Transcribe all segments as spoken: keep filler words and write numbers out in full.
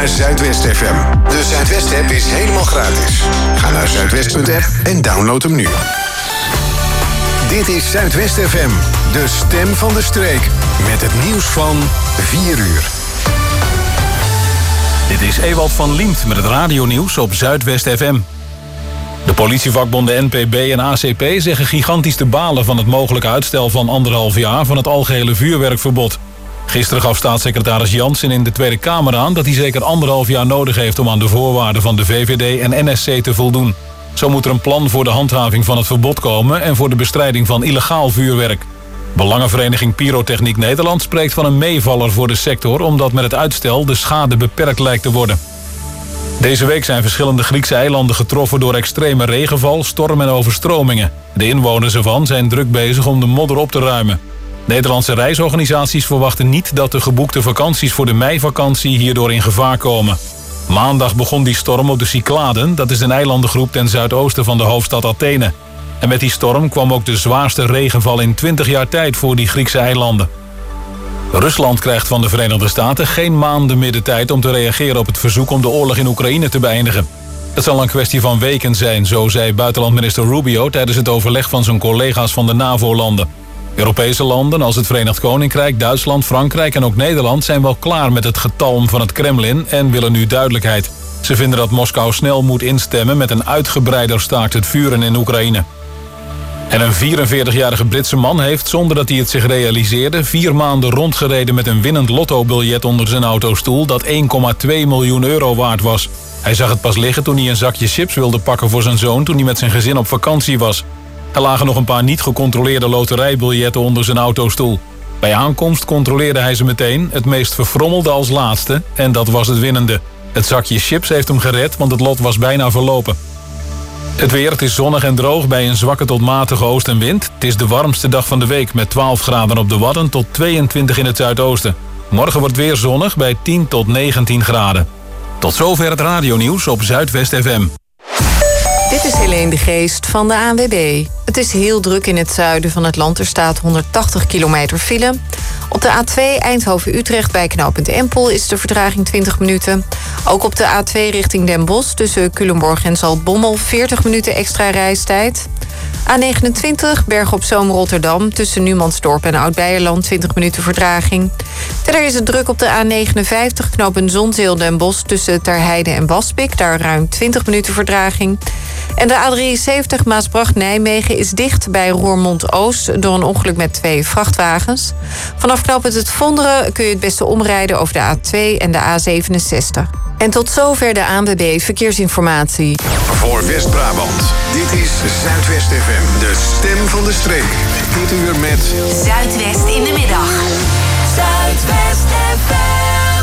naar Zuidwest F M. De Zuidwest-app is helemaal gratis. Ga naar zuidwest punt f m en download hem nu. Dit is Zuidwest F M, de stem van de streek. Met het nieuws van vier uur. Dit is Ewald van Liemt met het radionieuws op Zuidwest F M. De politievakbonden N P B en A C P zeggen gigantisch te balen van het mogelijke uitstel van anderhalf jaar van het algehele vuurwerkverbod. Gisteren gaf staatssecretaris Jansen in de Tweede Kamer aan dat hij zeker anderhalf jaar nodig heeft om aan de voorwaarden van de V V D en N S C te voldoen. Zo moet er een plan voor de handhaving van het verbod komen en voor de bestrijding van illegaal vuurwerk. Belangenvereniging Pyrotechniek Nederland spreekt van een meevaller voor de sector, omdat met het uitstel de schade beperkt lijkt te worden. Deze week zijn verschillende Griekse eilanden getroffen door extreme regenval, storm en overstromingen. De inwoners ervan zijn druk bezig om de modder op te ruimen. Nederlandse reisorganisaties verwachten niet dat de geboekte vakanties voor de meivakantie hierdoor in gevaar komen. Maandag begon die storm op de Cycladen, dat is een eilandengroep ten zuidoosten van de hoofdstad Athene. En met die storm kwam ook de zwaarste regenval in twintig jaar tijd voor die Griekse eilanden. Rusland krijgt van de Verenigde Staten geen maanden meer de tijd om te reageren op het verzoek om de oorlog in Oekraïne te beëindigen. Het zal een kwestie van weken zijn, zo zei buitenlandminister Rubio tijdens het overleg van zijn collega's van de NAVO-landen. Europese landen als het Verenigd Koninkrijk, Duitsland, Frankrijk en ook Nederland zijn wel klaar met het getalm van het Kremlin en willen nu duidelijkheid. Ze vinden dat Moskou snel moet instemmen met een uitgebreider staakt het vuren in Oekraïne. En een vierenveertigjarige Britse man heeft, zonder dat hij het zich realiseerde, vier maanden rondgereden met een winnend lottobiljet onder zijn autostoel dat één komma twee miljoen euro waard was. Hij zag het pas liggen toen hij een zakje chips wilde pakken voor zijn zoon toen hij met zijn gezin op vakantie was. Er lagen nog een paar niet gecontroleerde loterijbiljetten onder zijn autostoel. Bij aankomst controleerde hij ze meteen, het meest verfrommelde als laatste, en dat was het winnende. Het zakje chips heeft hem gered, want het lot was bijna verlopen. Het weer, het is zonnig en droog bij een zwakke tot matige oostenwind. Het is de warmste dag van de week met twaalf graden op de Wadden tot tweeëntwintig in het zuidoosten. Morgen wordt weer zonnig bij tien tot negentien graden. Tot zover het radionieuws op Zuidwest F M. Dit is Helene de Geest van de A N W B. Het is heel druk in het zuiden van het land. Er staat honderdtachtig kilometer file. Op de A twee Eindhoven-Utrecht bij knooppunt Empel is de vertraging twintig minuten. Ook op de A twee richting Den Bosch tussen Culemborg en Zaltbommel veertig minuten extra reistijd. A negenentwintig Bergen-op-Zoom-Rotterdam tussen Numansdorp en Oud-Beijerland twintig minuten vertraging. Verder is het druk op de A negenenvijftig knooppunt Zonzeel Den Bosch tussen Terheide en Waspik. Daar ruim twintig minuten vertraging. En de A drieënzeventig Maasbracht-Nijmegen is dicht bij Roermond-Oost door een ongeluk met twee vrachtwagens. Vanaf knooppunt Het Vonderen kun je het beste omrijden over de A twee en de A zevenenzestig. En tot zover de A N W B Verkeersinformatie. Voor West-Brabant, dit is Zuidwest F M, de stem van de streek. Dit uur met Zuidwest in de middag. Zuidwest F M.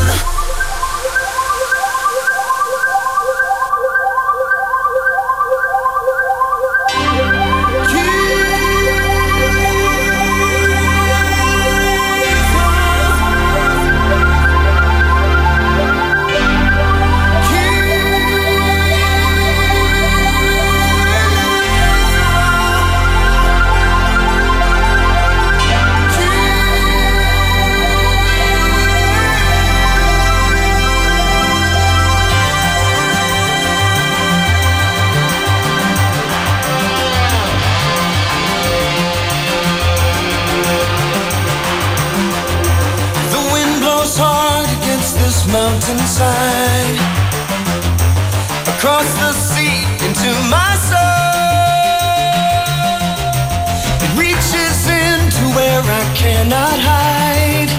Mountainside, across the sea into my soul. It reaches into where I cannot hide,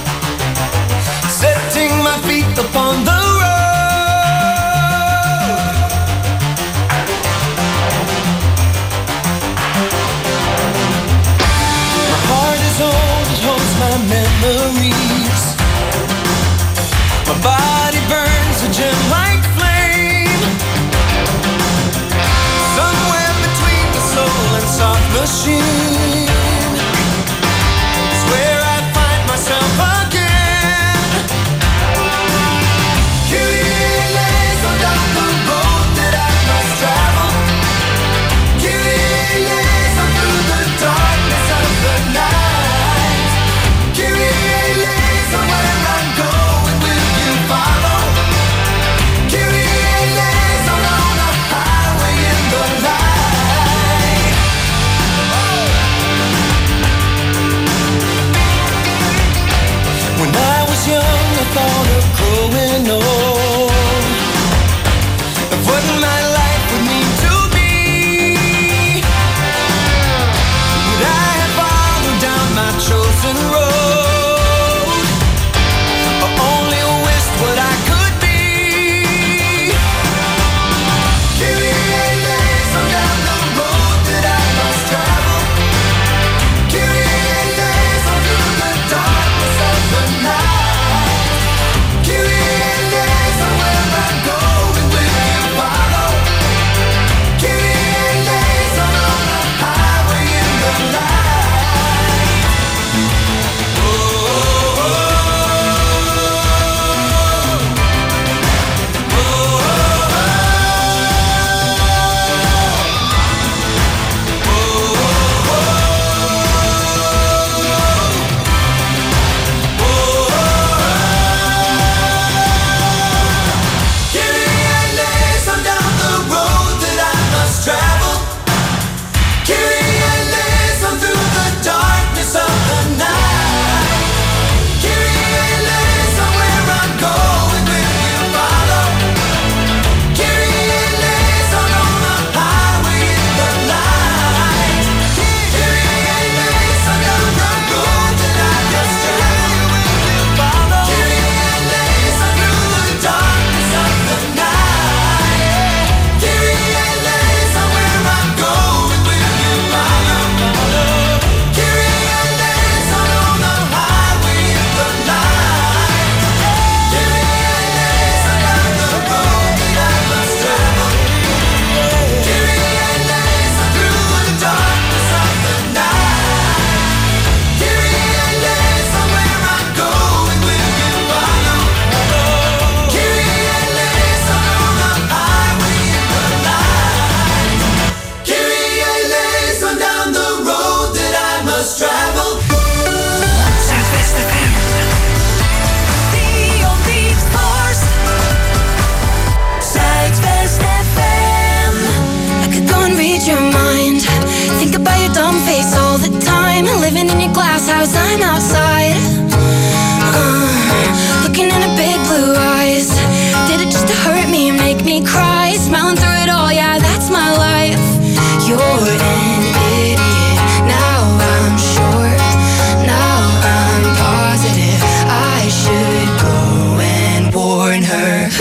setting my feet upon the road. My heart is old, it holds my memories. My body burns a gem-like flame, somewhere between the soul and soft machine is where I find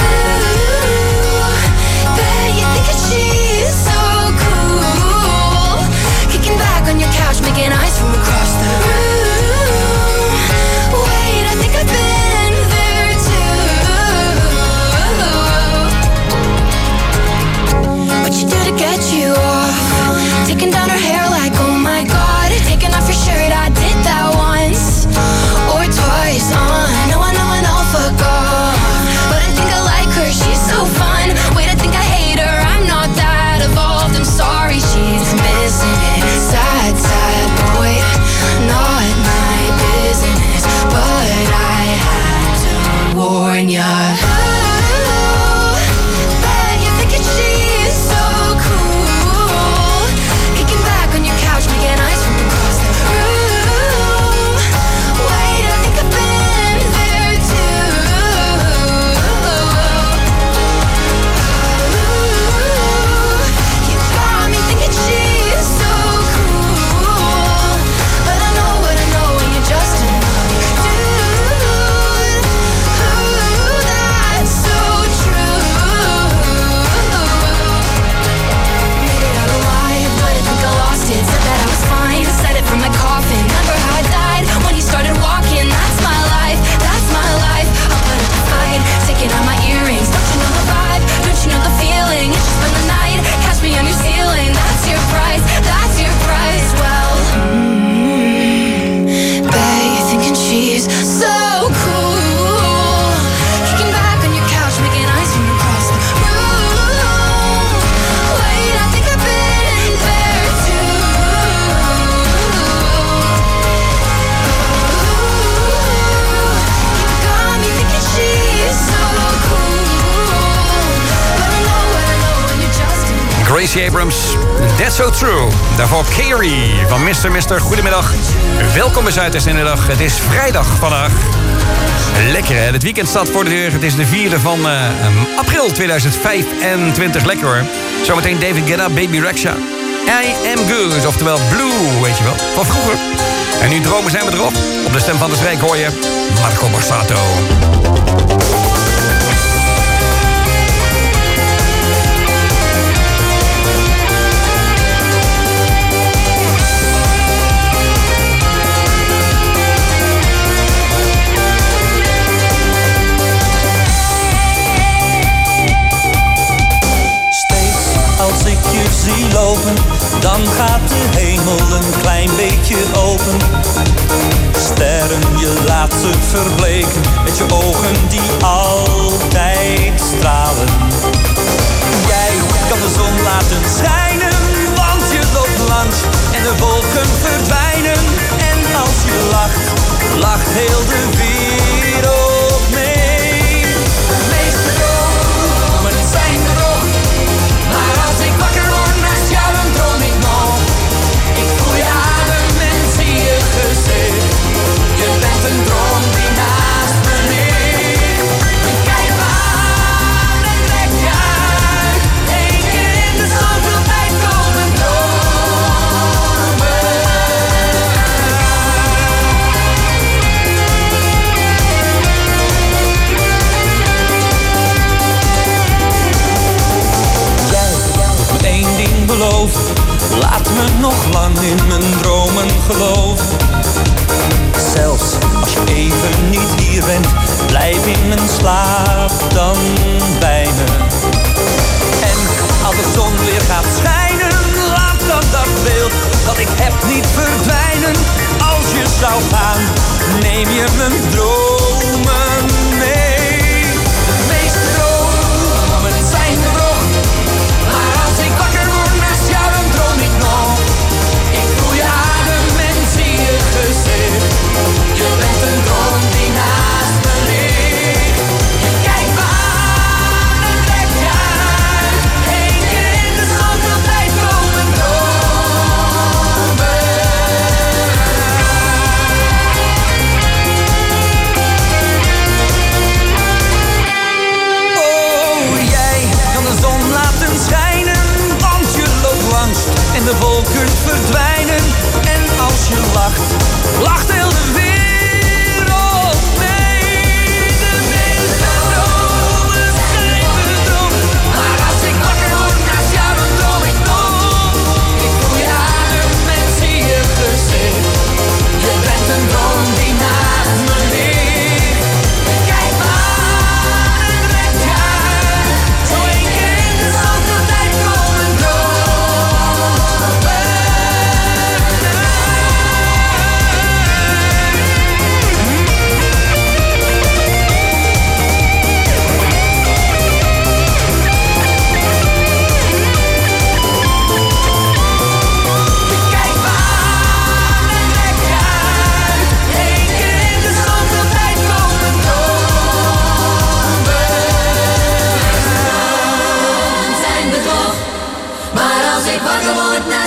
bet you think that she's so cool. Kicking back on your couch, making eyes from across the room. Wait, I think I've been there too. What you do to get you off? Taking down her hair like, oh my god. Taking off your shirt, I did that once or twice. Uh, no, I know, I know, fuck off. But I think I like her, she's so fun. Wait, I think I hate her, I'm not that evolved. I'm sorry, she's missing it. Sad, sad boy, not my business. But I had to warn ya. Ooh, bet you think that she's so cool. Kicking back on your couch, making eyes from across the room. Wait, I think I've been there too. You got me thinking she's so cool. But I know what I know when you're just another dude. Ooh, that's so true. Made it out alive, but I think I lost it. Said that I was fine, said it from my coffin. Remember how I died when you started walking. That's my life, that's my life. I'll put up a fight, taking out my earrings. Don't you know the vibe? Don't you know the feeling? It's just been the night, catch me on your ceiling. That's your price, that's your price. Well, mm, bet you're thinking she's so cool. Kicking back on your couch, making eyes from across the room. Wait, I think I've been there too. You got me thinking she's so cool. But I know what I know when you're just in. Gracie Abrams, That's So True. Daarvoor Carrie van mister mister Goedemiddag. Welkom bij Zuidwest in de dag. Het is vrijdag vandaag. Lekker hè, het weekend staat voor de deur. Het is de vierde van uh, april tweeduizend vijfentwintig. Lekker hoor. Zometeen David Guetta, Baby Rexha. I Am Good, oftewel Blue, weet je wel, van vroeger. En nu dromen zijn we erop. Op de stem van de streek hoor je Marco Borsato. Als ik je zie lopen, dan gaat de hemel een klein beetje open. Sterren, je laat ze verbleken, met je ogen die altijd stralen. Jij kan de zon laten schijnen, want je loopt langs en de wolken verdwijnen. En als je lacht, lacht heel de wereld mee. De meeste dromen zijn bedrog. Maar als ik wakker word naast jou, dan droom ik nog. Ik voel je adem en zie je gezicht. Je bent een droom die naast me ligt. Ik kijk me aan en trek je uit. Eén keer in de zoveel tijd komen dromen. Eén ding beloven, laat me nog lang in mijn dromen geloven. Zelfs als je even niet hier bent, blijf in mijn slaap dan bij me. En als de zon weer gaat schijnen, laat dan dat beeld dat ik heb niet verdwijnen. Als je zou gaan, neem je mijn dromen mee. De meeste dromen zijn bedrog. Maar als ik wakker word naast jou, dan droom ik nog. Ik voel je adem en zie je gezicht. Je bent een droom die naast me ligt. Je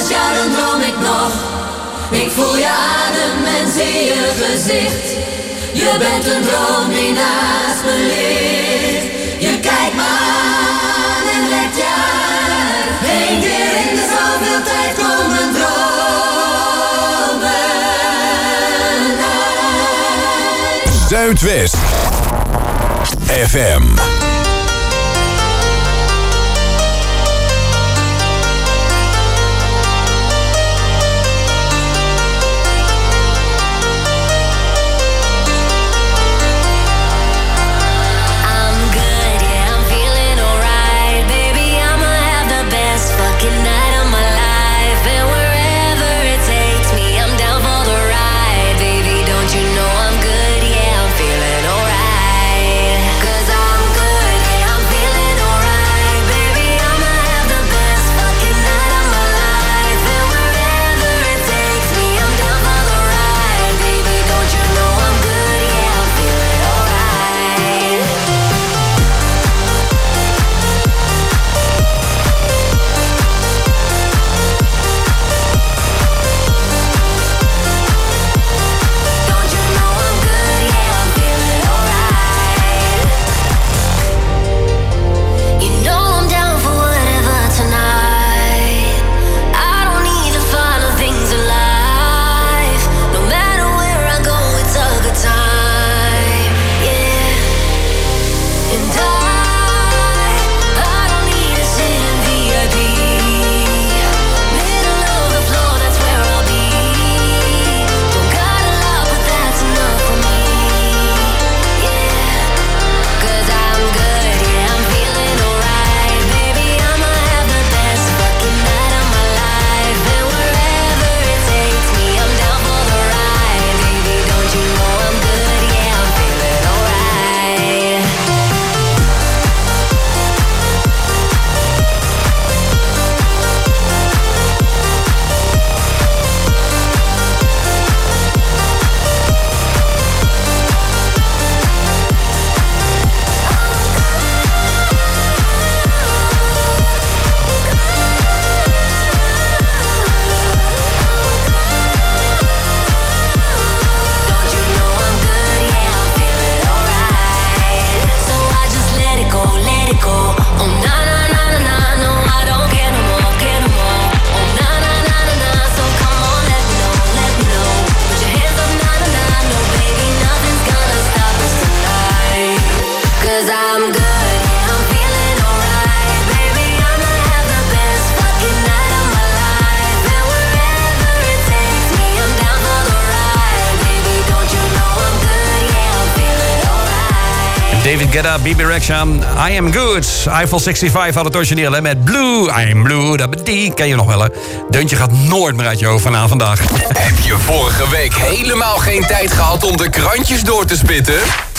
jaar dan droom ik nog. Ik voel je adem en zie je gezicht. Je bent een droom die naast me ligt. Je kijkt me aan en legt je uit. Eén keer in de zoveel tijd komen dromen uit. Zuidwest F M. David Guetta, B B Rexha, I Am Good. Eiffel vijfenzestig had het origineel, hè, met Blue. I Am Blue, dat die ken je nog wel, hè. Deuntje gaat nooit meer uit je hoofd vanavond vandaag. Heb je vorige week helemaal geen tijd gehad om de krantjes door te spitten?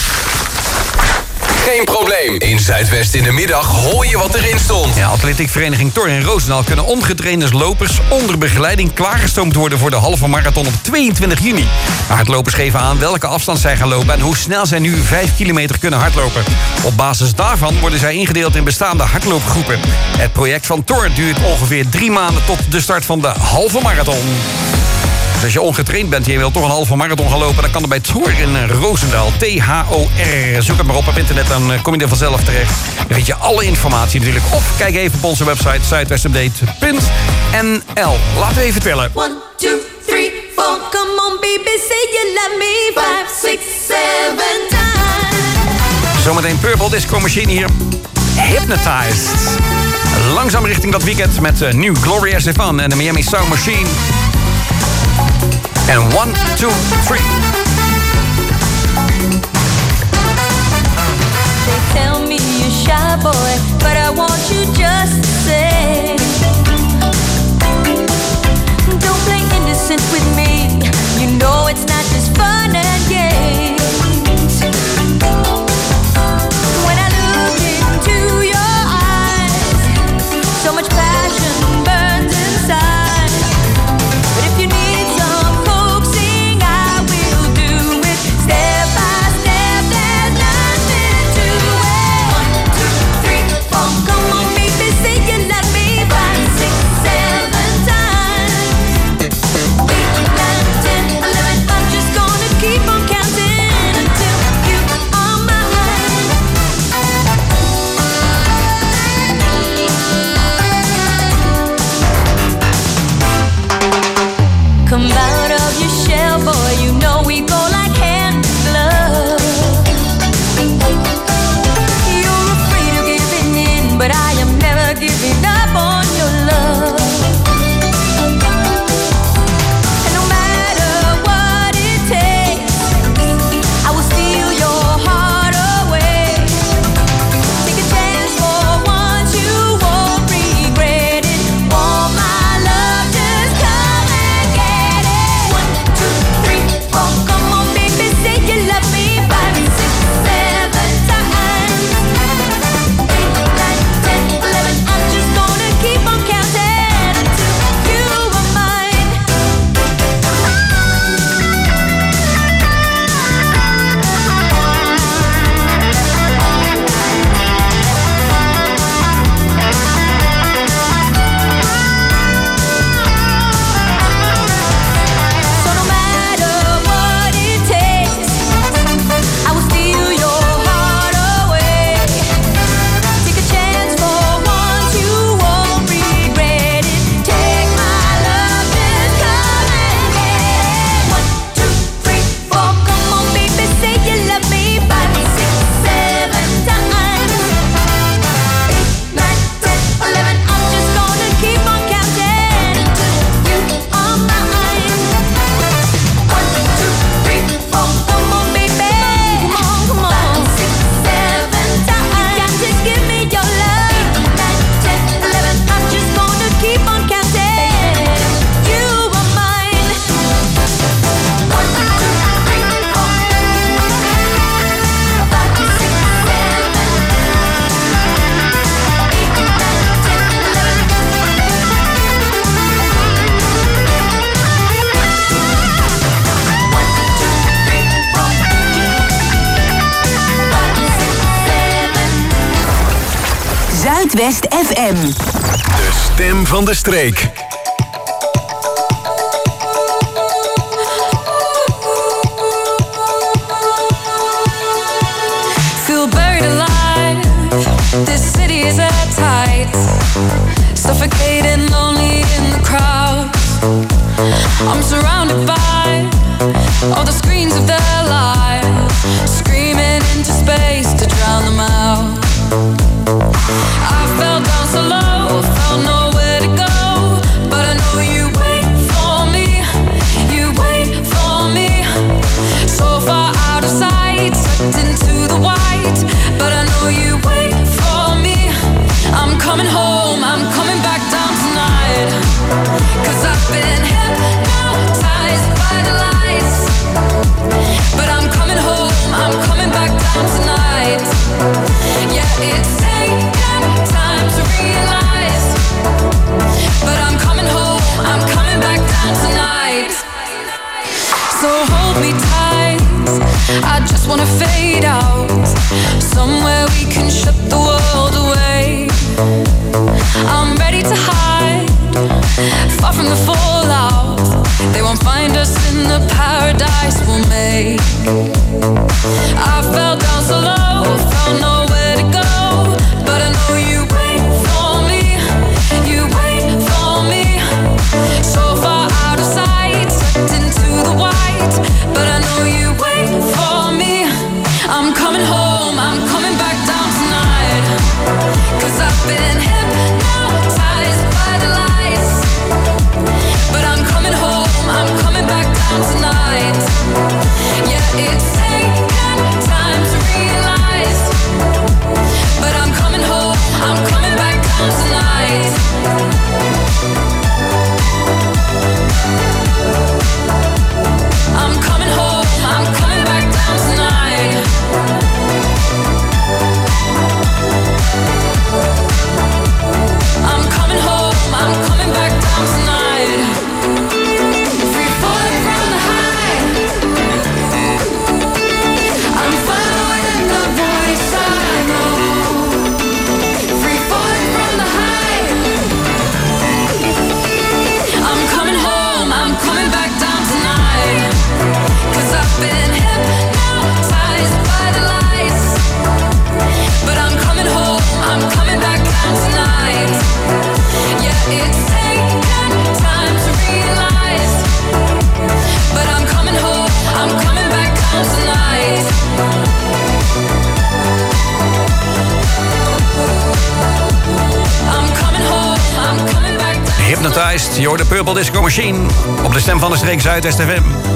Geen probleem. In Zuidwest in de middag hoor je wat erin stond. Ja, atletiekvereniging Thor in Roosendaal kunnen ongetrainde lopers onder begeleiding klaargestoomd worden voor de halve marathon op tweeëntwintig juni. Hardlopers geven aan welke afstand zij gaan lopen en hoe snel zij nu vijf kilometer kunnen hardlopen. Op basis daarvan worden zij ingedeeld in bestaande hardloopgroepen. Het project van Thor duurt ongeveer drie maanden tot de start van de halve marathon. Dus als je ongetraind bent en je wilt toch een halve marathon gaan lopen, dan kan er bij Thor in Roosendaal. T H O R. Zoek het maar op op internet, dan kom je er vanzelf terecht. Dan vind je alle informatie natuurlijk. Of kijk even op onze website zuidwestupdate punt n l. Laten we even tellen. one, two, three, four. Come on baby, say you love me. five, six, seven times. Zometeen Purple Disco Machine hier. Hypnotized. Langzaam richting dat weekend met uh, nieuw Gloria Estefan en de Miami Sound Machine. En one, two, three. They tell me you're shy boy, but I want you just to say, don't play innocent with me. You know it's not just fun and games. When I look into your eyes, so much passion burns inside. But if you need some coaxing, I will do. never giving up on your love. And no matter what it takes, I will steal your heart away. Take a chance for once, you won't regret it. Want my love, just come and get it. One, two, three, four, come on baby, say you love me. Five, six, seven times. Eight, nine, ten, eleven, I'm just gonna keep on counting until you are mine. So no matter what it takes, I will steal your heart away. Take a chance for once, you won't regret it. Take my love, just come and get it. One, two, three, four, come on baby, say you love me. Five, six, seven times. Eight, nine, ten, eleven, I'm just gonna keep on counting until you are mine. One, two, three, four, come on baby, come on, come on. Five, six, seven times. You got to give me your love. Eight, nine, ten, eleven, I'm just gonna keep on counting. You are mine. One, two, three, four. Five, six, seven. Eight, nine, ten, eleven. One, two, three, four. Five, six, seven. Zuidwest F M. De stem van de streek. Feel buried alive. This city is at tight. Suffocating, lonely in the crowd. I'm surrounded by all the screens of their lives, screaming into space to drown them out. I fell down so low, found nowhere to go, but I know you wait for me, you wait for me. So far out of sight, sucked into the white, but I know you wait for me. I'm coming home, I'm coming back down tonight, 'cause I've been hypnotized by the lights. But I'm coming home, I'm coming back down tonight. Yeah, it's taken time to realize, but I'm coming home, I'm coming back down tonight. So hold me tight, I just wanna fade out, somewhere we can shut the world away. I'm ready to hide, far from the fallout. They won't find us in the paradise we'll make. I fell down so low, found nowhere to go, but I know you wait for me, you wait for me. So far out of sight, sucked into the white, but I know you wait for me. I'm coming home, I'm coming back down tonight. Hypnotized. Je hoort de Purple Disco Machine op de stem van de streek Zuidwest F M. I'm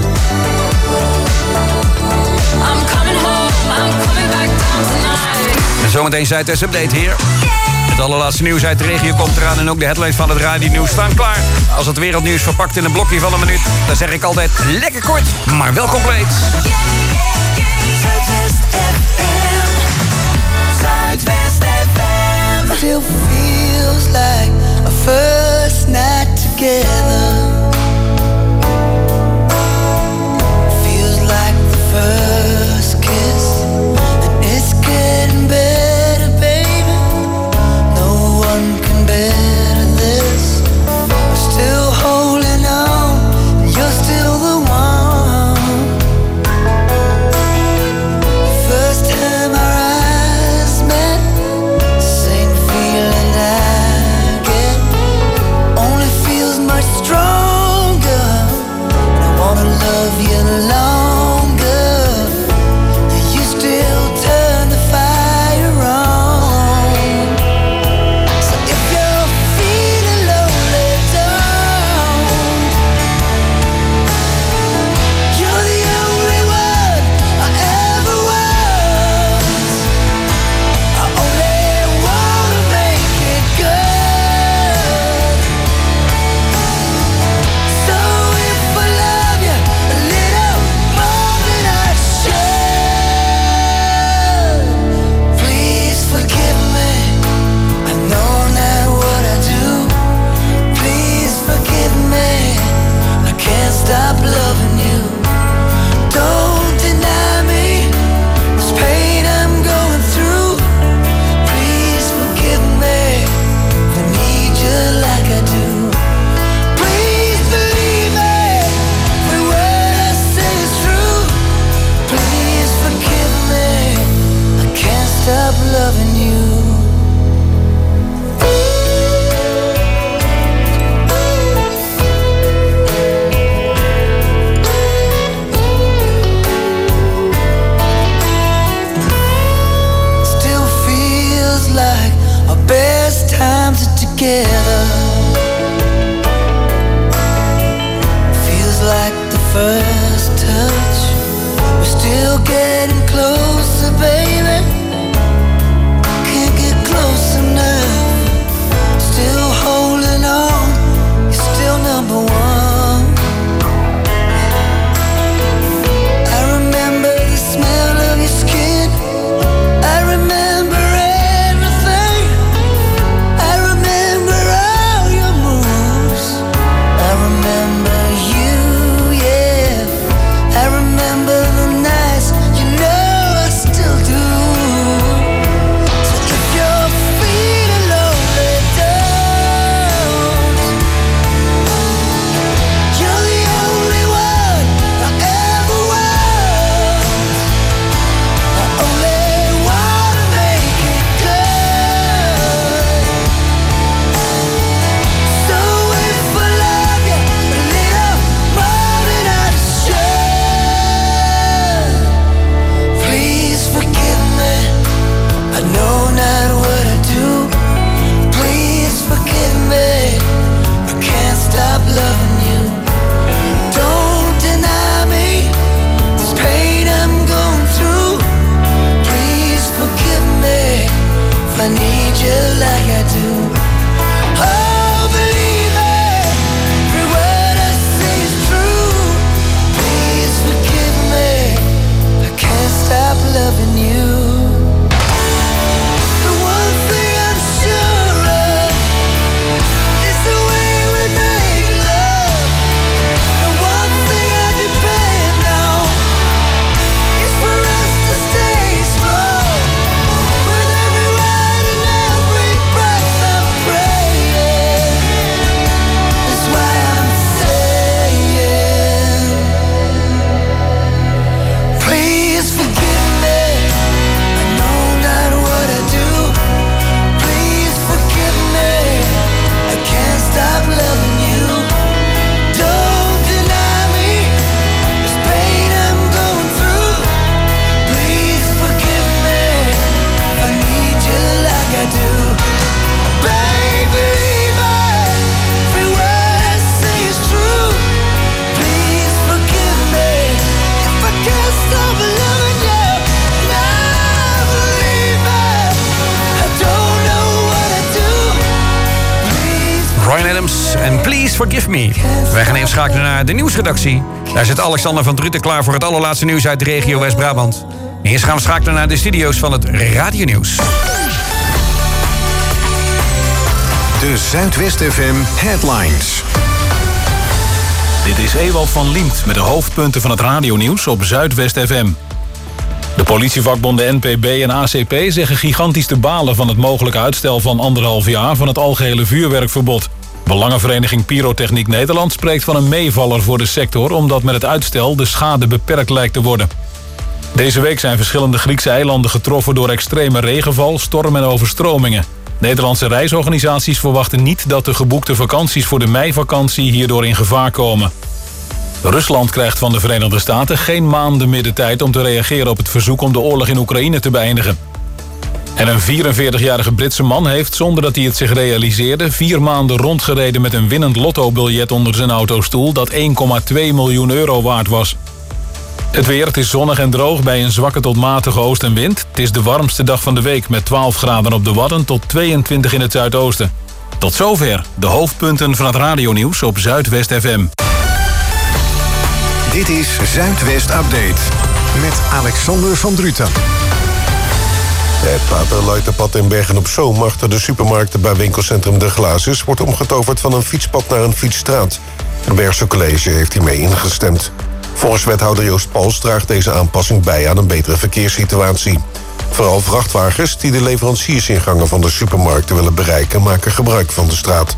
coming home, I'm coming back down tonight. En zometeen Zuidwest Update hier. Het allerlaatste nieuws uit de regio komt eraan en ook de headlines van het radionieuws staan klaar. Als het wereldnieuws verpakt in een blokje van een minuut, dan zeg ik altijd lekker kort, maar wel compleet. Zuidwest F M. Zuidwest F M. Still feels like a first night together. Feels like the first kiss. And it's getting better, baby. No one can better this. We're still holding on. You're still the one. First time our eyes met, same feeling I get. Only feels much stronger. And I wanna love you longer. You still turn the fire on. So if you're feeling lonely, don't. You're the only one I ever was. I only wanna make it good. So if I love you a little more than I should, please forgive me. I know not what I do. Please forgive me. I can't stop loving you. Don't deny me this pain I'm going through. Please forgive me. I need you like I do. Please believe me. Every word I say is true. Please forgive me. I can't stop loving you. Still feels like our best times are together. Feels like the first touch. We're still getting closer, baby. Can't get close enough. Still holding on. You're still number one. I remember the smell of your skin. I remember everything. I remember all your moves. I remember you, yeah. I remember the nights, you know I still do. So if you're feeling lonely, don't. You're the only one I ever was. I only wanna make it good. So if I love you a little more than I should, please forgive me. I know not what I do. Please forgive me. I can't stop loving you. Don't deny me this pain I'm going through. Please forgive me if I need you like I do. Oh, believe me, every word I say is true. Please forgive me. I can't stop loving you. The one thing I'm sure of is the way we make love. The one thing I depend on is for us to stay strong. With every ride and every breath I'm Bryan Adams en Please Forgive Me. Wij gaan even schakelen naar de nieuwsredactie. Daar zit Alexander van Druten klaar voor het allerlaatste nieuws uit de regio West-Brabant. Eerst gaan we schakelen naar de studio's van het Radio Nieuws. De Zuidwest F M Headlines. Dit is Ewald van Liemt met de hoofdpunten van het radionieuws op Zuidwest F M. De politievakbonden N P B en A C P zeggen gigantisch te balen van het mogelijke uitstel van anderhalf jaar van het algehele vuurwerkverbod. Belangenvereniging Pyrotechniek Nederland spreekt van een meevaller voor de sector, omdat met het uitstel de schade beperkt lijkt te worden. Deze week zijn verschillende Griekse eilanden getroffen door extreme regenval, storm en overstromingen. Nederlandse reisorganisaties verwachten niet dat de geboekte vakanties voor de meivakantie hierdoor in gevaar komen. Rusland krijgt van de Verenigde Staten geen maanden meer de tijd om te reageren op het verzoek om de oorlog in Oekraïne te beëindigen. En een vierenveertigjarige Britse man heeft, zonder dat hij het zich realiseerde, vier maanden rondgereden met een winnend lottobiljet onder zijn autostoel dat één komma twee miljoen euro waard was. Het weer, het is zonnig en droog bij een zwakke tot matige oostenwind. Het is de warmste dag van de week met twaalf graden op de Wadden tot tweeëntwintig in het zuidoosten. Tot zover de hoofdpunten van het radionieuws op Zuidwest F M. Dit is Zuidwest Update met Alexander van Druten. Het Paterleiterpad in Bergen-op-Zoom achter de supermarkten bij winkelcentrum De Glazes wordt omgetoverd van een fietspad naar een fietsstraat. Het Bergse College heeft hiermee ingestemd. Volgens wethouder Joost Pals draagt deze aanpassing bij aan een betere verkeerssituatie. Vooral vrachtwagens die de leveranciersingangen van de supermarkten willen bereiken maken gebruik van de straat.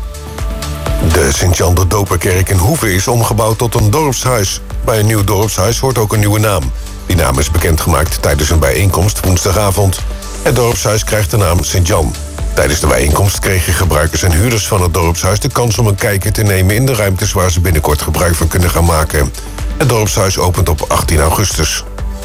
De Sint-Jan de Doperkerk in Hoeve is omgebouwd tot een dorpshuis. Bij een nieuw dorpshuis hoort ook een nieuwe naam. Die naam is bekendgemaakt tijdens een bijeenkomst woensdagavond. Het dorpshuis krijgt de naam Sint-Jan. Tijdens de bijeenkomst kregen gebruikers en huurders van het dorpshuis de kans om een kijkje te nemen in de ruimtes waar ze binnenkort gebruik van kunnen gaan maken. Het dorpshuis opent op achttien augustus.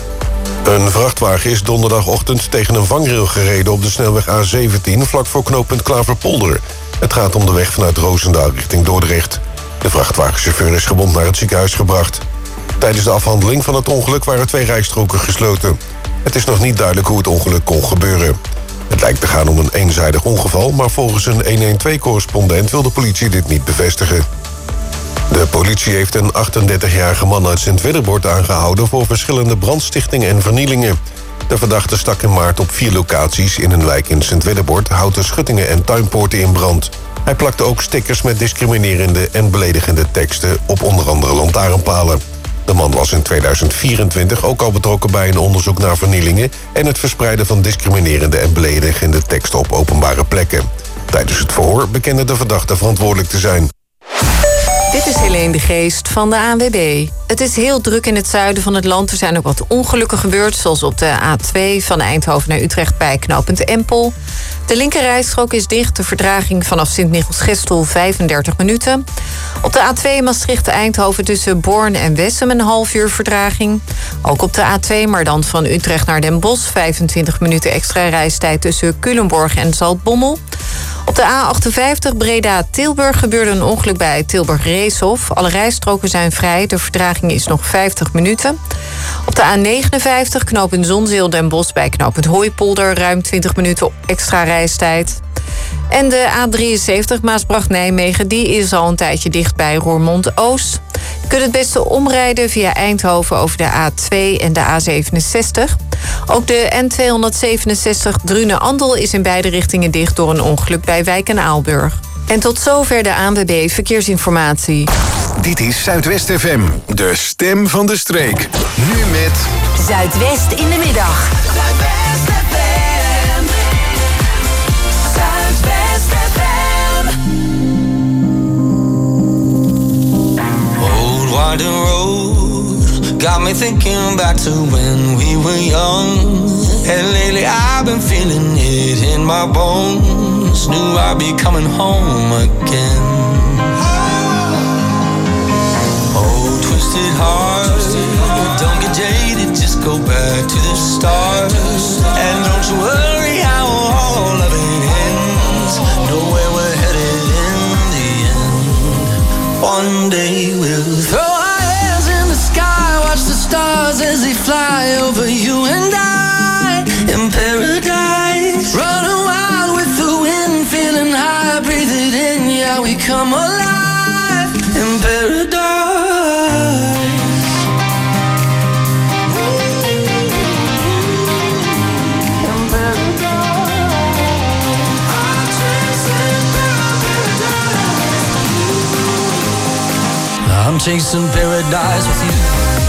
Een vrachtwagen is donderdagochtend tegen een vangrail gereden op de snelweg A zeventien vlak voor knooppunt Klaverpolder. Het gaat om de weg vanuit Roosendaal richting Dordrecht. De vrachtwagenchauffeur is gewond naar het ziekenhuis gebracht. Tijdens de afhandeling van het ongeluk waren twee rijstroken gesloten. Het is nog niet duidelijk hoe het ongeluk kon gebeuren. Het lijkt te gaan om een eenzijdig ongeval, maar volgens een honderdtwaalf-correspondent wil de politie dit niet bevestigen. De politie heeft een achtendertigjarige man uit Sint-Wedderbordt aangehouden voor verschillende brandstichtingen en vernielingen. De verdachte stak in maart op vier locaties in een wijk in Sint-Wedderbordt houten schuttingen en tuinpoorten in brand. Hij plakte ook stickers met discriminerende en beledigende teksten op onder andere lantaarnpalen. De man was in tweeduizend vierentwintig ook al betrokken bij een onderzoek naar vernielingen en het verspreiden van discriminerende en beledigende teksten op openbare plekken. Tijdens het verhoor bekende de verdachte verantwoordelijk te zijn. Dit is Helene de Geest van de A N W B. Het is heel druk in het zuiden van het land. Er zijn ook wat ongelukken gebeurd, zoals op de A twee van Eindhoven naar Utrecht bij knooppunt Empel. De linkerrijstrook is dicht, de vertraging vanaf Sint-Michiels-Gestel vijfendertig minuten. Op de A twee Maastricht-Eindhoven tussen Born en Wessem een half uur vertraging. Ook op de A twee, maar dan van Utrecht naar Den Bosch, vijfentwintig minuten extra reistijd tussen Culemborg en Zaltbommel. Op de A achtenvijftig Breda-Tilburg gebeurde een ongeluk bij Tilburg-Reeshof. Alle rijstroken zijn vrij, de vertraging is nog vijftig minuten. Op de A negenenvijftig knooppunt Zonzeel-Den Bosch bij knooppunt Hooipolder ruim twintig minuten extra reistijd. En de A drieënzeventig Maasbracht-Nijmegen, die is al een tijdje dicht bij Roermond-Oost. Je kunt het beste omrijden via Eindhoven over de A twee en de A zevenenzestig. Ook de N tweehonderdzevenenzestig Drunen-Andel is in beide richtingen dicht door een ongeluk bij Wijk en Aalburg. En tot zover de A N W B Verkeersinformatie. Dit is Zuidwest F M, de stem van de streek. Nu met Zuidwest in de middag. Zuidwest F M. Zuidwest F M. Old winding road got me thinking back to when we were young. And lately I've been feeling it in my bones. Knew I'd be coming home again. Oh, twisted heart, don't get jaded, just go back to the start. And don't you worry how all of it ends. Know where we're headed in the end. One day we'll throw our hands in the sky, watch the stars as they fly over you and I. In paradise, running wild with the wind, feeling high, breathe it in, yeah we come come alive in paradise. I'm chasing paradise with you.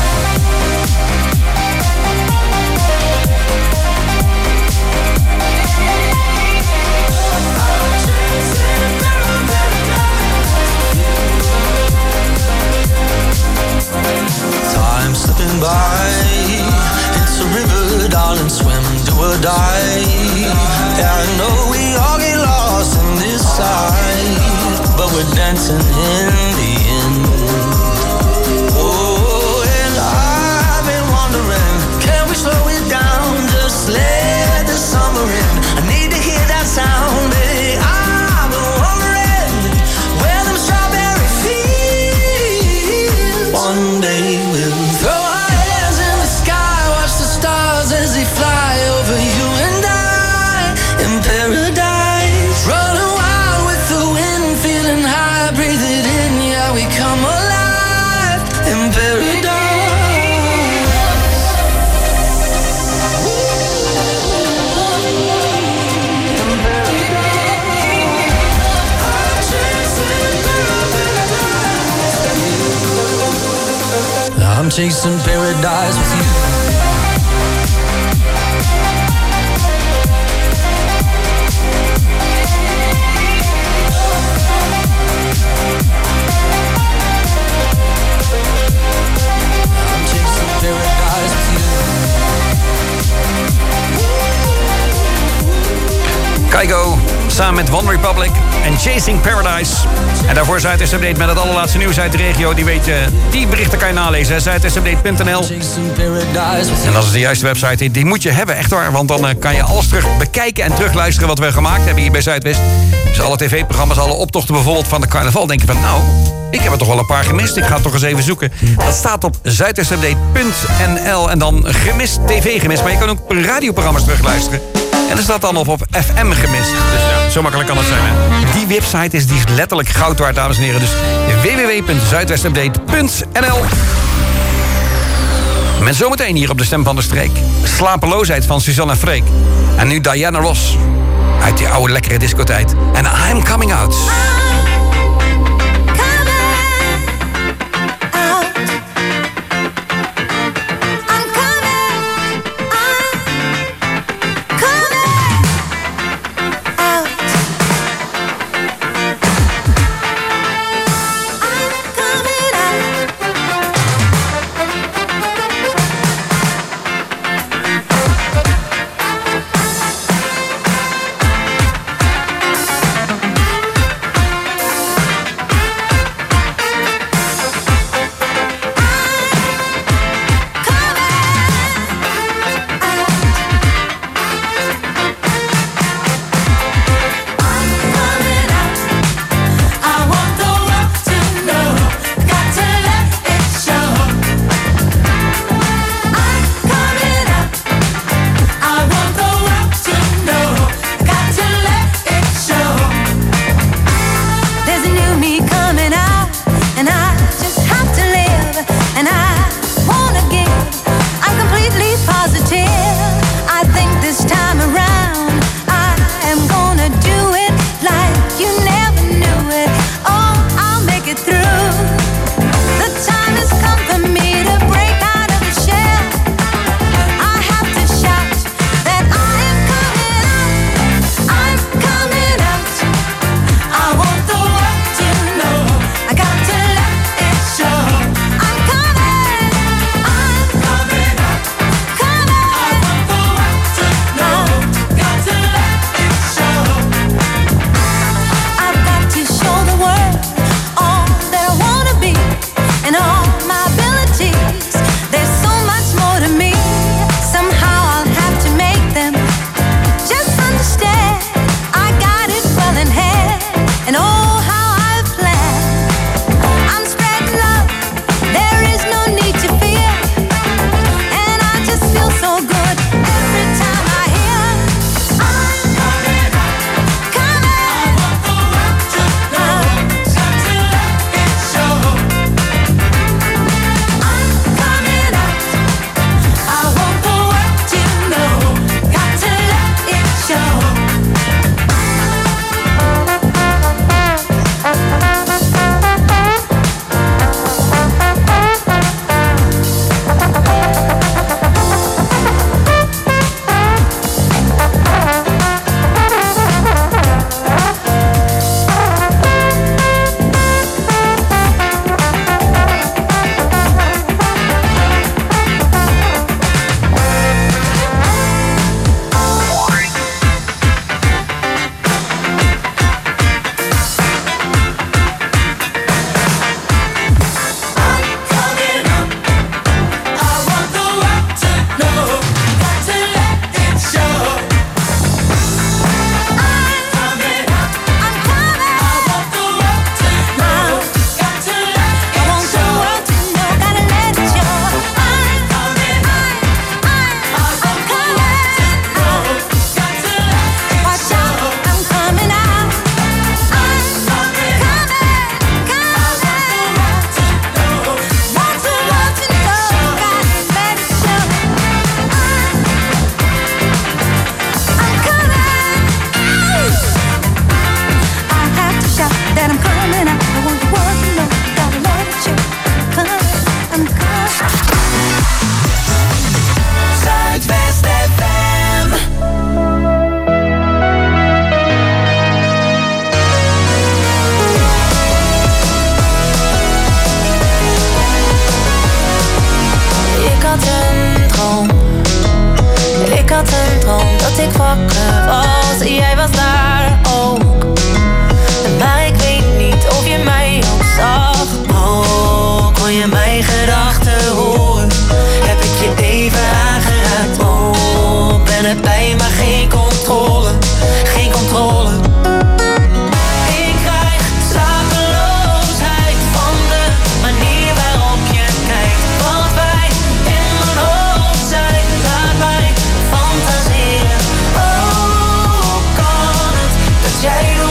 Time slipping by. It's a river, darling, swim, do or die. Yeah, I know we all get lost in this life, but we're dancing in the end. Oh, and I've been wondering, can we slow it down? Just let the summer in. I need to hear that sound, baby. I've been wondering where them strawberry fields. One day we'll throw our hands in the sky, watch the stars as they fly over you and I in paradise. Running wild with the wind, feeling high, breathe it in, yeah, we come alive in paradise. I'm chasing paradise with you. I'm chasing paradise with you. Kygo, samen met One Republic en Chasing Paradise. En daarvoor Zuidwest Update met het allerlaatste nieuws uit de regio. Die, weet je, die berichten kan je nalezen, zuidwest update punt n l. En dat is de juiste website, die moet je hebben, echt waar. Want dan uh, kan je alles terug bekijken en terugluisteren wat we gemaakt hebben hier bij Zuidwest. Dus alle tv-programma's, alle optochten bijvoorbeeld van de carnaval. Denk je van, nou, ik heb er toch wel een paar gemist. Ik ga het toch eens even zoeken. Dat staat op zuidwest update punt n l. En dan gemist, tv gemist. Maar je kan ook radioprogramma's terugluisteren. En er staat dan op op F M gemist. Dus ja, zo makkelijk kan het zijn. Hè? Die website is, die is letterlijk goud waard, dames en heren. Dus w w w punt zuidwest update punt n l. Met zometeen hier op de Stem van de Streek. Slapeloosheid van Suzanne en Freek. En nu Diana Ross. Uit die oude lekkere discotijd. En I'm Coming Out.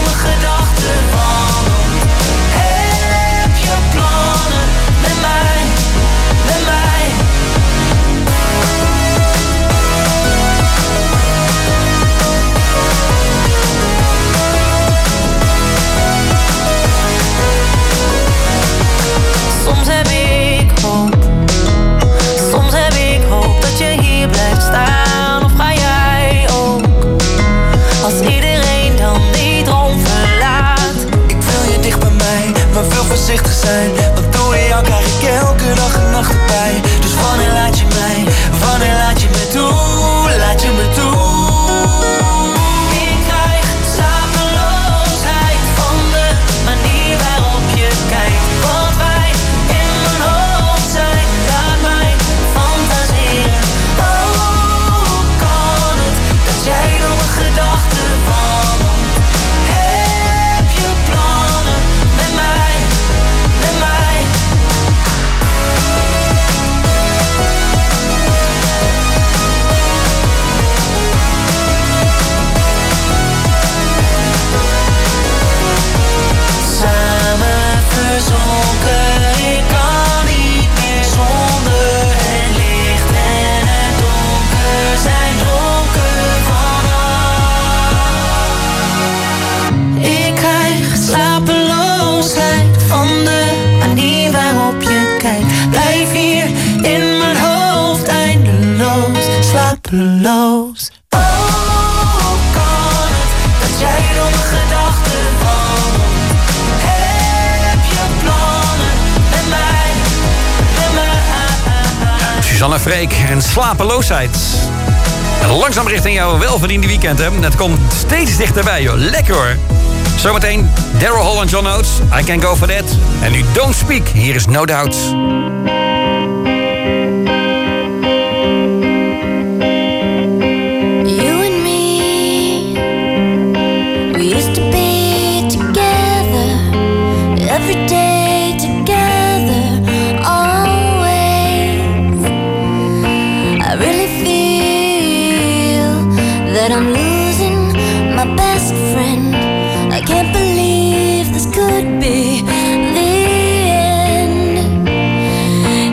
door mijn gedachten wandelt. Heb je plannen met mij, met mij? Soms heb ik hoop, soms heb ik hoop dat je hier blijft staan. Of ga jij ook, als iedereen dan die droom verlaat? Ik wil je dicht bij mij, maar wil voorzichtig zijn. Want door jou krijg ik elke dag een nacht erbij. Dus wanneer laat je mij, wanneer laat je me toe, laat je me toe? Ik krijg slapeloosheid van de manier waarop je kijkt. Wat wij in mijn hoofd zijn, laat mij fantaseren. Oh, hoe kan het dat jij door mijn gedachten wandelt? Heb je plannen met mij, met mij? Samen verzonken, ik kan niet meer zonder. Het licht en het donker zijn dronken vanaf. Ik krijg slapeloosheid van de manier waarop je kijkt. Blijf hier in mijn hoofd eindeloos slapeloos. Oh, hoe kan het dat jij door mijn gedachten wandelt? Heb je plannen met mij, met mij? Suzanne Freek en slapeloosheid. En langzaam richting jouw welverdiende weekend, hè. Het komt steeds dichterbij, joh. Lekker, hoor. Zometeen Daryl Hall en John Oates. I Can Go For That. En nu Don't Speak. Hier is No Doubt. You and me, we used to be together, every day together, always. I really feel that I'm losing my best friend. I can't believe this could be the end.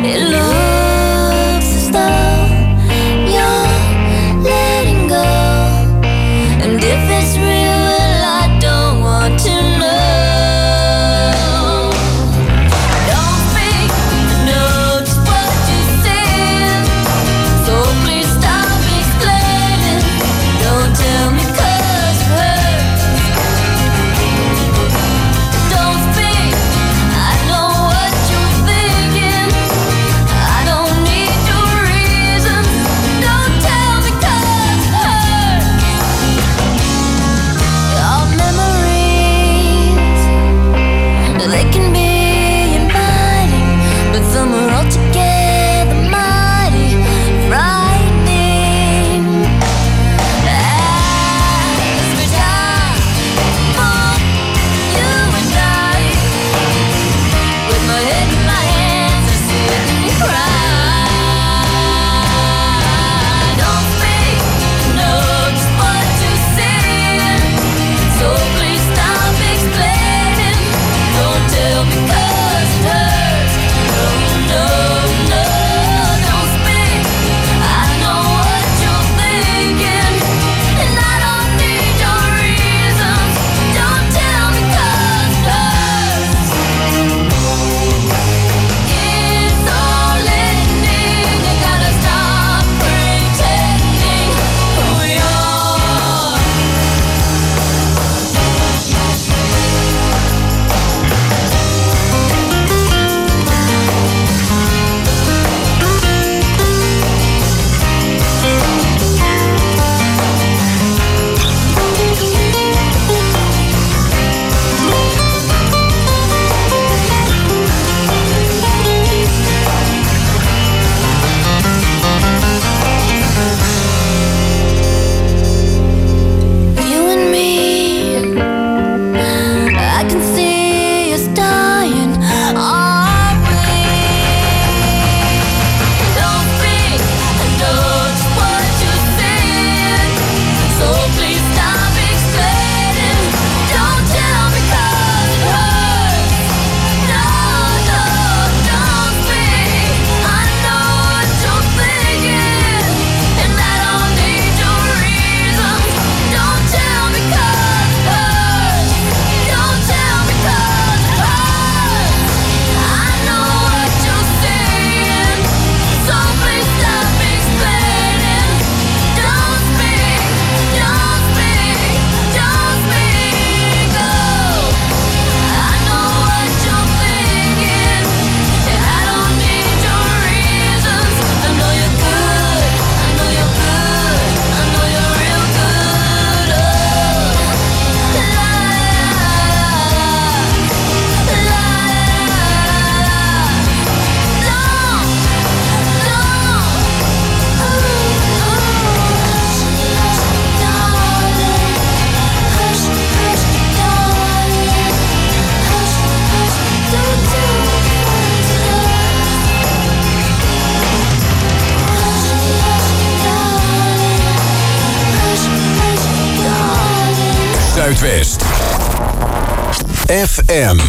Zuidwest. F M.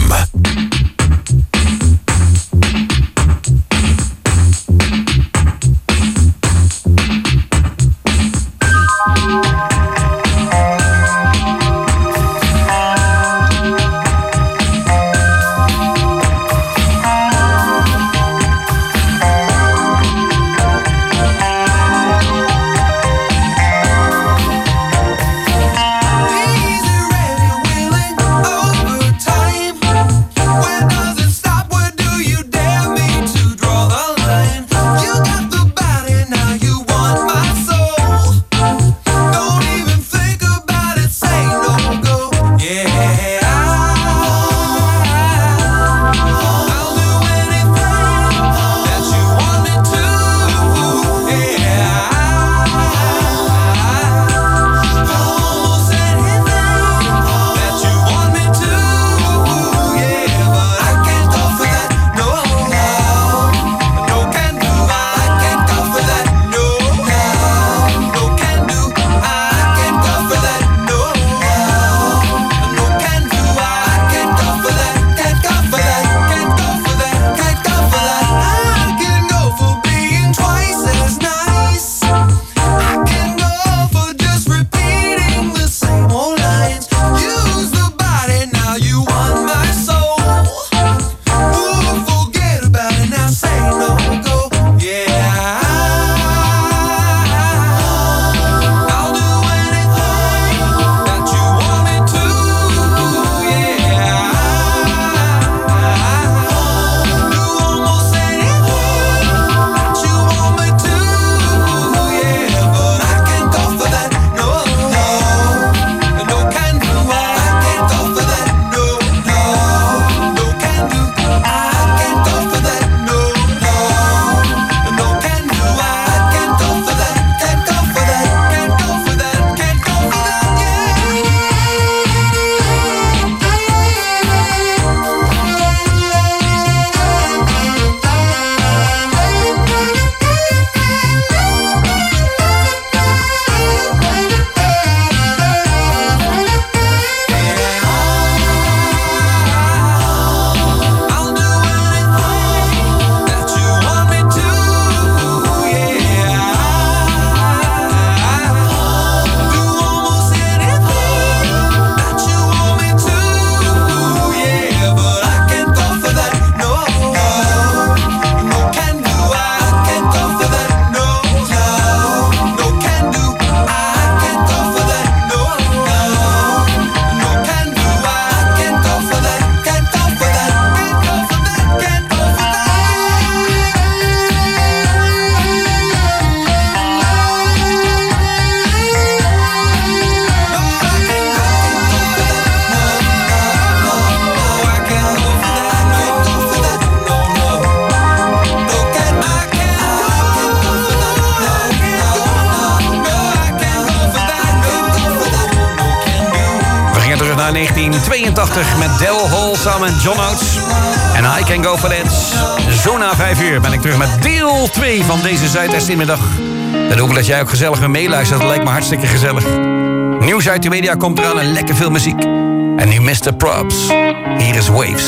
negentien tweeëntachtig met Del Hall samen met John Oates. En I Can Go For That. Zo na vijf uur ben ik terug met deel twee van deze Zuidwest-inmiddag. En hoop ik dat jij ook gezellig met meeluistert. Dat lijkt me hartstikke gezellig. Nieuws uit de media komt eraan en lekker veel muziek. En nu mister Probs. Hier is Waves.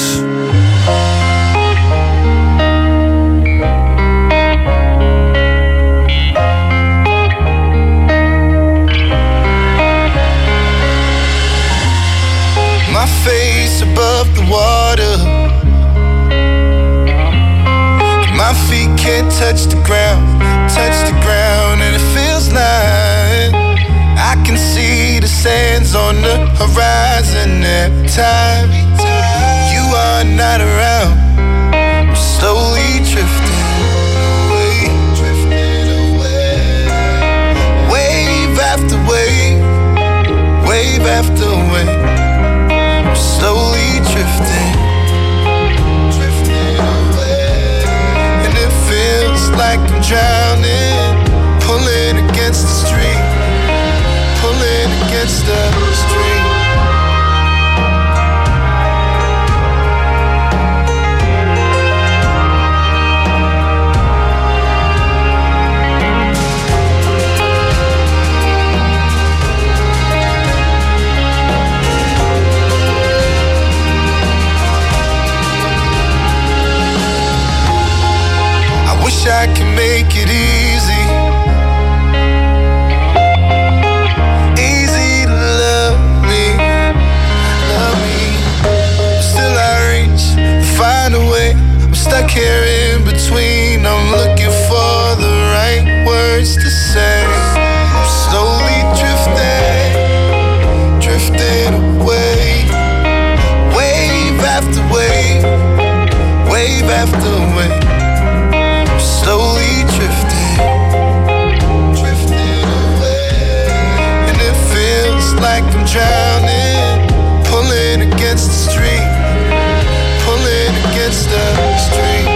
My face above the water. My feet can't touch the ground, touch the ground, and it feels like I can see the sands on the horizon every time you are not around. I'm slowly drifting away, drifting away. Wave after wave, wave after wave. Slowly drifting, drifting away. And it feels like I'm drowning, pulling against the stream, pulling against the stream. against the street, pulling against the street.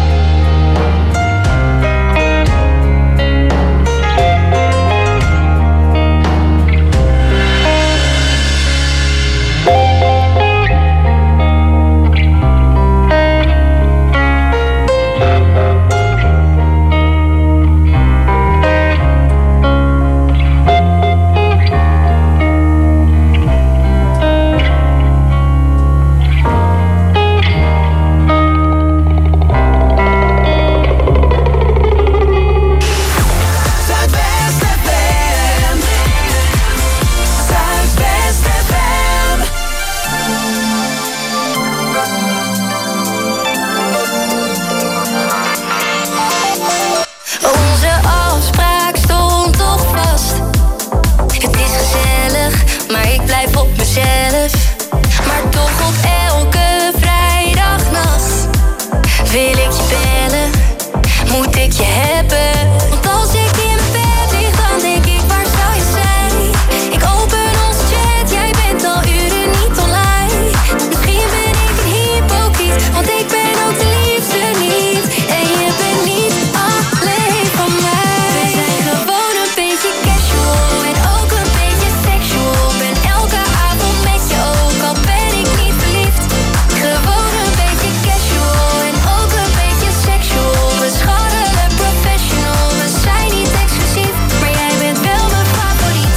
Maar toch op elke vrijdagnacht wil ik je bellen, moet ik je hebben. Want als ik in bed lig, dan denk ik, waar zou je zijn? Ik open ons chat, jij bent al uren niet online. Misschien ben ik een hypocriet, want ik ben ook de liefste niet. En je bent niet alleen van mij. We zijn gewoon een beetje casual en ook een beetje sexual. Ben elke avond met je, ook al ben ik niet verliefd. Gewoon een beetje casual en ook een beetje sexual. We scharrelen professional, we zijn niet exclusief, maar jij bent wel mijn favoriet.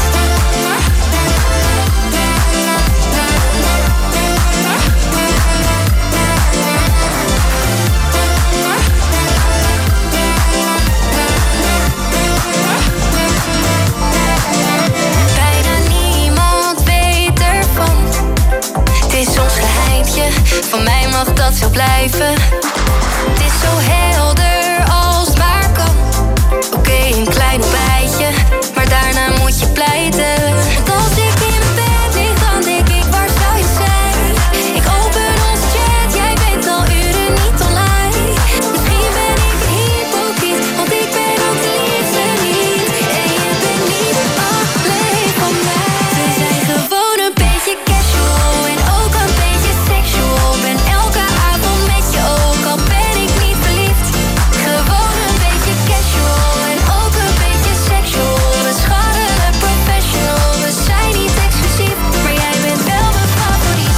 Bijna niemand weet ervan. Het is ons geheimtje, van mij mag dat zo blijven. Het is zo helder als het maar kan. Oké, een klein bijtje, maar daarna moet je pleiten. Want als ik in bed lig, dan denk ik, waar zou je zijn? Ik open ons chat, jij bent al uren niet online. Misschien ben ik een hypocriet, want ik ben ook de liefste niet. En je bent niet alleen van mij. We zijn gewoon een beetje casual en ook een beetje sexual. Ben elke avond met je, ook al ben ik niet verliefd. Gewoon een beetje casual en ook een beetje sexual. We scharrelen professional, we zijn niet exclusief, maar jij bent wel mijn favoriet.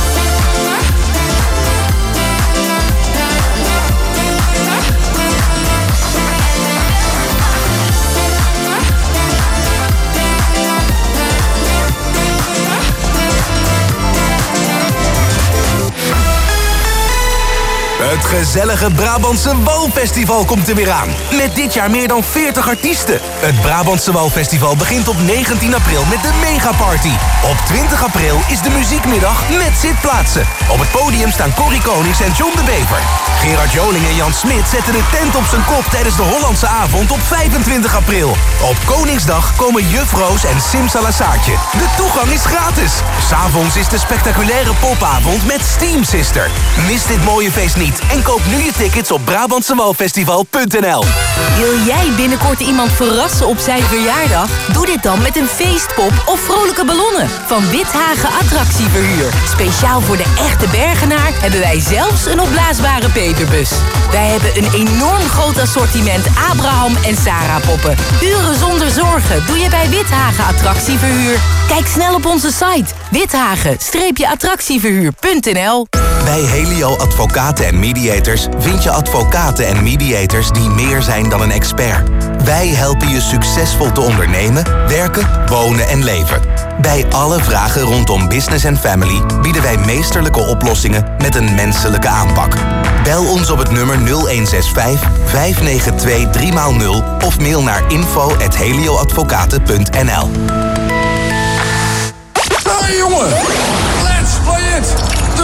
Het gezellige Brabantse Walfestival komt er weer aan. Met dit jaar meer dan veertig artiesten. Het Brabantse Walfestival begint op negentien april met de Megaparty. Op twintig april is de muziekmiddag met zitplaatsen. Op het podium staan Corrie Konings en John de Bever. Gerard Joling en Jan Smit zetten de tent op zijn kop tijdens de Hollandse avond op vijfentwintig april. Op Koningsdag komen Juf Roos en Sim Salazartje. De toegang is gratis. 'S'avonds is de spectaculaire popavond met Steam Sister. Mis dit mooie feest niet en koop nu je tickets op Brabantsewalfestival punt n l. Wil jij binnenkort iemand verrassen op zijn verjaardag? Doe dit dan met een feestpop of vrolijke ballonnen van Withagen Attractieverhuur. Speciaal voor de echte Bergenaar hebben wij zelfs een opblaasbare peperbus. Wij hebben een enorm groot assortiment Abraham en Sarah poppen. Uren zonder zorgen doe je bij Withagen Attractieverhuur. Kijk snel op onze site withagen attractieverhuur punt n l. Bij Helio Advocaten en Mediators vind je advocaten en mediators die meer zijn dan een expert. Wij helpen je succesvol te ondernemen, werken, wonen en leven. Bij alle vragen rondom business en family bieden wij meesterlijke oplossingen met een menselijke aanpak. Bel ons op het nummer nul een zes vijf, vijf negen twee, drie nul of mail naar info at helioadvocaten punt n l. Hey jongen, let's play it! De voordelen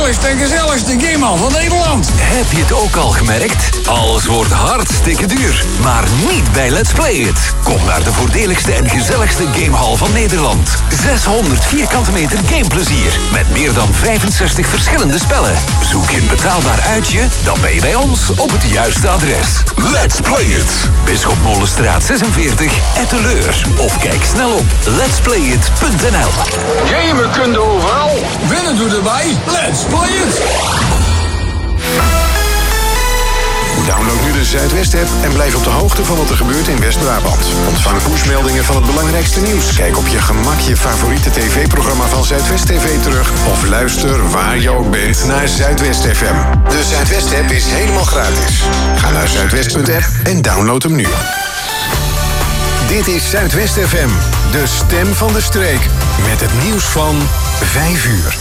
coolste en gezelligste gamehal van Nederland. Heb je het ook al gemerkt? Alles wordt hartstikke duur. Maar niet bij Let's Play It. Kom naar de voordeligste en gezelligste gamehal van Nederland. zeshonderd vierkante meter gameplezier. Met meer dan vijfenzestig verschillende spellen. Zoek je een betaalbaar uitje? Dan ben je bij ons op het juiste adres. Let's Play It. Bisschopmolenstraat zesenveertig, Etteleur. Of kijk snel op letsplayit punt n l. Gamen kun je overal. Winnen doe erbij. Let's Play It. Download nu de Zuidwest-app en blijf op de hoogte van wat er gebeurt in West-Brabant. Ontvang pushmeldingen van het belangrijkste nieuws. Kijk op je gemak je favoriete tv-programma van Zuidwest T V terug. Of luister waar je ook bent naar Zuidwest F M. De Zuidwest-app is helemaal gratis. Ga naar zuidwest punt app en download hem nu. Dit is Zuidwest F M, de stem van de streek. Met het nieuws van vijf uur.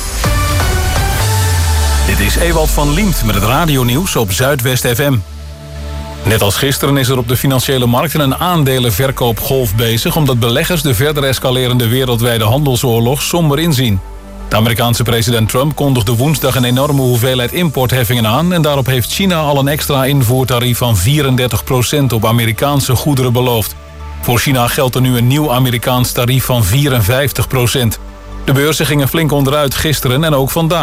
Dit is Ewald van Liemt met het radionieuws op Zuidwest F M. Net als gisteren is er op de financiële markten een aandelenverkoopgolf bezig, omdat beleggers de verder escalerende wereldwijde handelsoorlog somber inzien. De Amerikaanse president Trump kondigde woensdag een enorme hoeveelheid importheffingen aan en daarop heeft China al een extra invoertarief van vierendertig procent op Amerikaanse goederen beloofd. Voor China geldt er nu een nieuw Amerikaans tarief van vierenvijftig procent. De beurzen gingen flink onderuit gisteren en ook vandaag.